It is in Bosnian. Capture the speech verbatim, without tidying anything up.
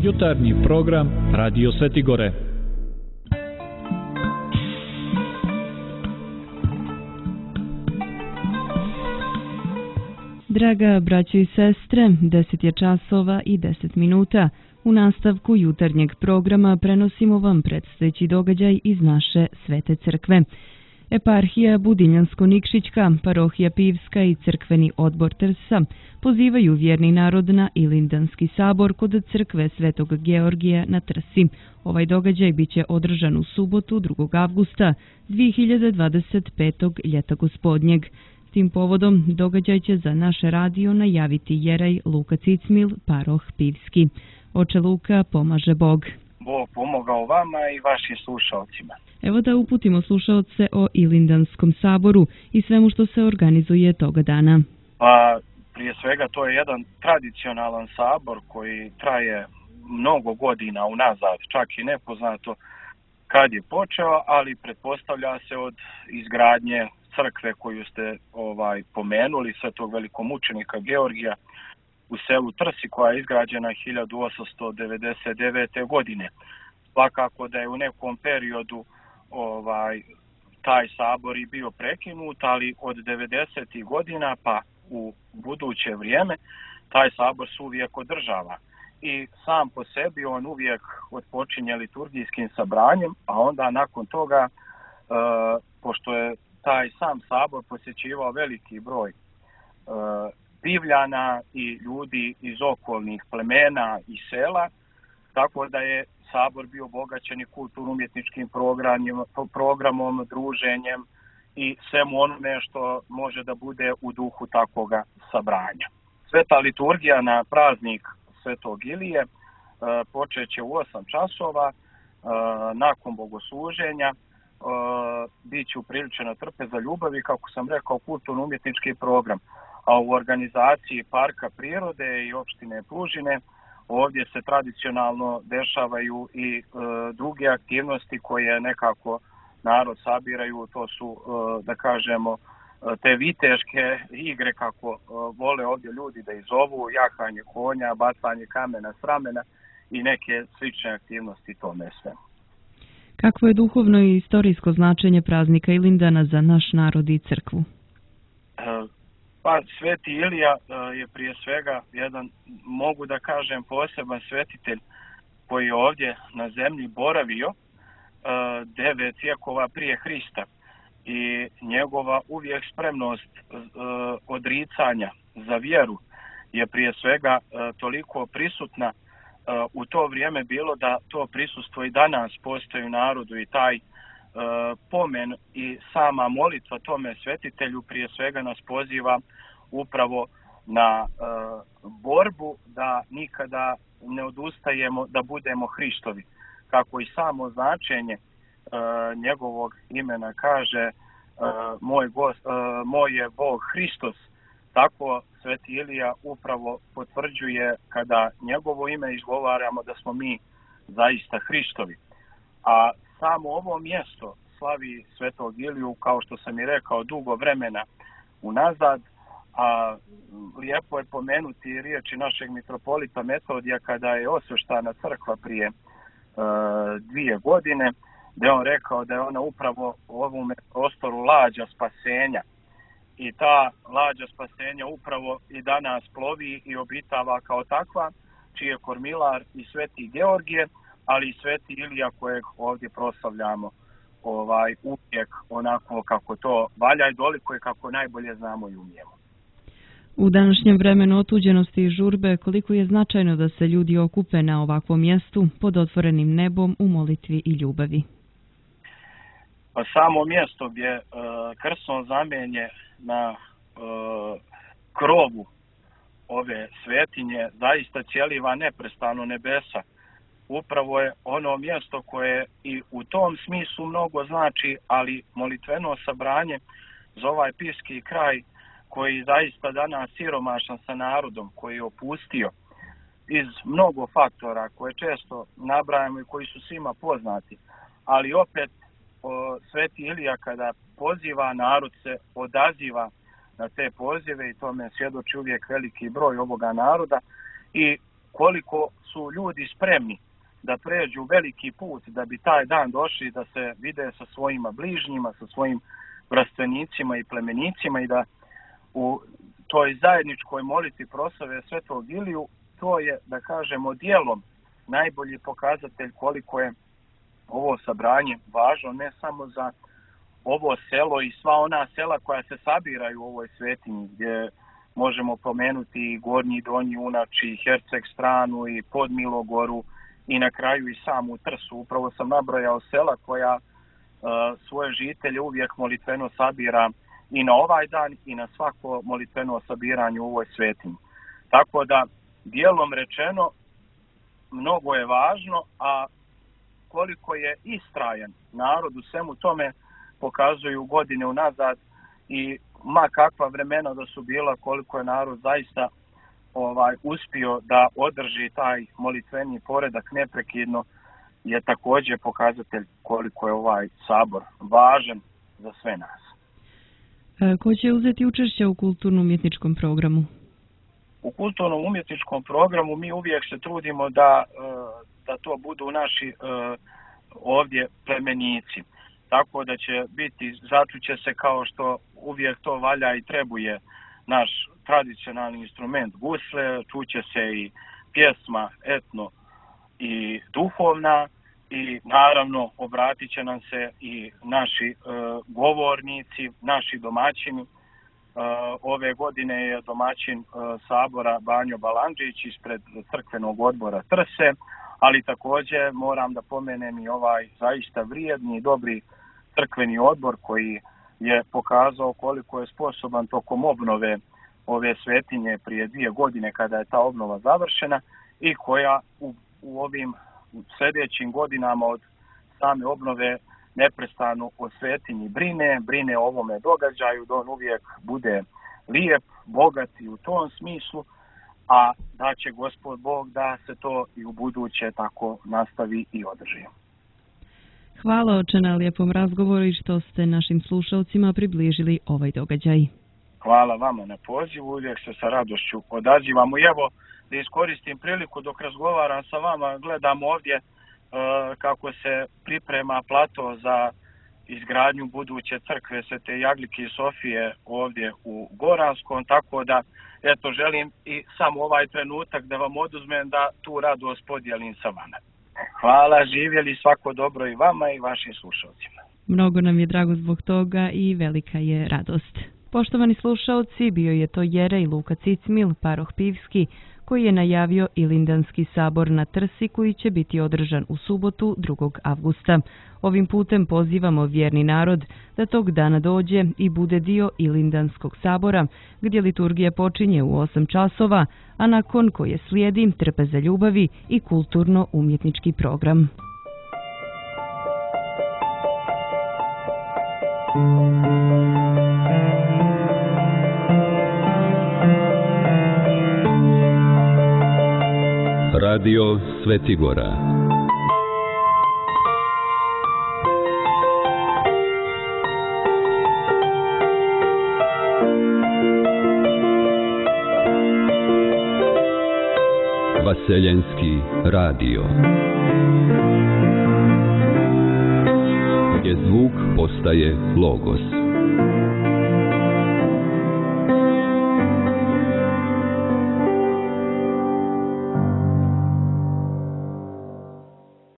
jutarnji program Radio Svetigore. Draga braćo i sestre, deset je časova i deset minuta. U nastavku jutarnjeg programa prenosimo vam predstojeći događaj iz naše Svete crkve. Eparhija Budinjansko-Nikšićka, Parohija Pivska i crkveni odbor Trsa pozivaju vjerni narod na Ilindanski sabor kod crkve Svetog Georgija na Trsi. Ovaj događaj biće održan u subotu drugog avgusta dvije hiljade dvadeset petog ljeta gospodnjeg. Tim povodom događaj će za naše radio najaviti jerej Luka Cicmil, paroh Pivski. Oče Luka, pomaže Bog. Bog pomogao vama i vašim slušalcima. Evo da uputimo slušalce o Ilindanskom saboru i svemu što se organizuje toga dana. Pa, prije svega to je jedan tradicionalan sabor koji traje mnogo godina unazad, čak i nepoznato kad je počeo, ali pretpostavlja se od izgradnje crkve koju ste ovaj pomenuli, svetog velikomučenika Georgija u selu Trsi, koja je izgrađena hiljadu osamsto devedeset devete. godine. Svakako da je u nekom periodu ovaj taj sabor i bio prekinut, ali od devedesetih godina pa u buduće vrijeme taj sabor se uvijek održava. I sam po sebi on uvijek odpočinje liturgijskim sabranjem, a onda nakon toga, e, pošto je taj sam sabor posjećivao veliki broj e, pivljana i ljudi iz okolnih plemena i sela, tako da je sabor bio obogaćen i kulturno-umjetničkim programom, programom, druženjem i svemu onome što može da bude u duhu takvoga sabranja. Sveta liturgija na praznik Svetog Ilije e, počeće u osam časova, e, nakon bogosluženja. Uh, bit će upriličena trpeza ljubavi, kako sam rekao, kulturno-umjetnički program. A u organizaciji Parka prirode i opštine Plužine ovdje se tradicionalno dešavaju i uh, druge aktivnosti koje nekako narod sabiraju. To su, uh, da kažemo, te viteške igre, kako uh, vole ovdje ljudi da izovu, jahanje konja, bacanje kamena s ramena i neke slične aktivnosti tome sve. Kakvo je duhovno i istorijsko značenje praznika Ilindana za naš narod i crkvu? Pa, Sveti Ilija je prije svega jedan, mogu da kažem, poseban svetitelj koji je ovdje na zemlji boravio devet vjekova prije Hrista. I njegova uvijek spremnost odricanja za vjeru je prije svega toliko prisutna u to vrijeme bilo da to prisustvo i danas postoji u narodu i taj e, pomen i sama molitva tome svetitelju prije svega nas poziva upravo na e, borbu da nikada ne odustajemo da budemo Hristovi. Kako i samo značenje e, njegovog imena kaže e, moj, go, e, moj je Bog Hristos, tako Sveti Ilija upravo potvrđuje kada njegovo ime izgovaramo da smo mi zaista Hristovi. A samo ovo mjesto slavi Svetog Iliju, kao što sam i rekao, dugo vremena unazad, a lijepo je pomenuti riječi našeg mitropolita Metodija kada je osveštana crkva prije e, dvije godine, gdje on rekao da je ona upravo u ovom prostoru lađa spasenja. I ta lađa spasenja upravo i danas plovi i obitava kao takva, čiji je kormilar i Sveti Georgije, ali i Sveti Ilija kojeg ovdje proslavljamo ovaj, uvijek onako kako to valja i doliko i kako najbolje znamo i umijemo. U današnjem vremenu otuđenosti i žurbe, koliko je značajno da se ljudi okupe na ovakvom mjestu pod otvorenim nebom u molitvi i ljubavi? Pa samo mjesto gdje e, krstno znamenje na e, krovu ove svetinje zaista cjeliva neprestano nebesa. Upravo je ono mjesto koje i u tom smislu mnogo znači, ali molitveno sabranje za ovaj pivski kraj koji zaista danas siromašan sa narodom, koji je opustio iz mnogo faktora koje često nabrajamo i koji su svima poznati, ali opet o, Sveti Ilija kada poziva, narod se odaziva na te pozive i tome svjedoči uvijek veliki broj ovoga naroda i koliko su ljudi spremni da pređu veliki put da bi taj dan došli da se vide sa svojima bližnjima, sa svojim vrstvenicima i plemenicima i da u toj zajedničkoj molitvi proslave Svetog Iliju, to je, da kažemo, dijelom najbolji pokazatelj koliko je ovo sabranje važno ne samo za ovo selo i sva ona sela koja se sabiraju u ovoj svetinji, gdje možemo pomenuti i Gornji i Donji Unač, i Herceg Stranu, i Podmilogoru, i na kraju i samu Trsu. Upravo sam nabrojao sela koja uh, svoje žitelje uvijek molitveno sabira i na ovaj dan i na svako molitveno sabiranje u ovoj svetinji. Tako da, dijelom rečeno, mnogo je važno, a koliko je istrajan narod u svemu tome pokazuju godine unazad i ma kakva vremena da su bila, koliko je narod zaista ovaj uspio da održi taj molitveni poredak neprekidno, je također pokazatelj koliko je ovaj sabor važan za sve nas. Ko će uzeti učešće u kulturno-umjetničkom programu? U kulturnom umjetničkom programu mi uvijek se trudimo da, da to budu naši ovdje plemenici. Tako da će biti, začuće se kao što uvijek to valja i trebuje naš tradicionalni instrument gusle, čuće se i pjesma etno i duhovna i naravno obratit će nam se i naši e, govornici, naši domaćini. E, ove godine je domaćin e, sabora Banjo Balandžić ispred crkvenog odbora Trse, ali također moram da pomenem i ovaj zaista vrijedni i dobri crkveni odbor koji je pokazao koliko je sposoban tokom obnove ove svetinje prije dvije godine kada je ta obnova završena i koja u, u ovim sljedećim godinama od same obnove neprestano o svetinji brine, brine o ovome događaju, da on uvijek bude lijep, bogat i u tom smislu, a da će Gospod Bog da se to i u buduće tako nastavi i održi. Hvala oče na lijepom razgovoru i što ste našim slušalcima približili ovaj događaj. Hvala vama na pozivu, uvijek se sa radošću odazivamo. I evo da iskoristim priliku dok razgovaram sa vama, gledam ovdje e, kako se priprema plato za izgradnju buduće crkve Svete Jaglike i Sofije ovdje u Goranskom, tako da eto želim i samo ovaj trenutak da vam oduzmem da tu radost podijelim sa vama. Hvala, živjeli, svako dobro i vama i vašim slušalcima. Mnogo nam je drago zbog toga i velika je radost. Poštovani slušalci, bio je to Jerej Luka Cicmil, paroh Pivski, koji je najavio Ilindanski sabor na Trsi koji će biti održan u subotu drugog avgusta. Ovim putem pozivamo vjerni narod da tog dana dođe i bude dio Ilindanskog sabora, gdje liturgija počinje u osam časova, a nakon koje slijedi trpeza ljubavi i kulturno-umjetnički program. Radio Svetigora. Vaseljenski radio. Gdje zvuk postaje logos.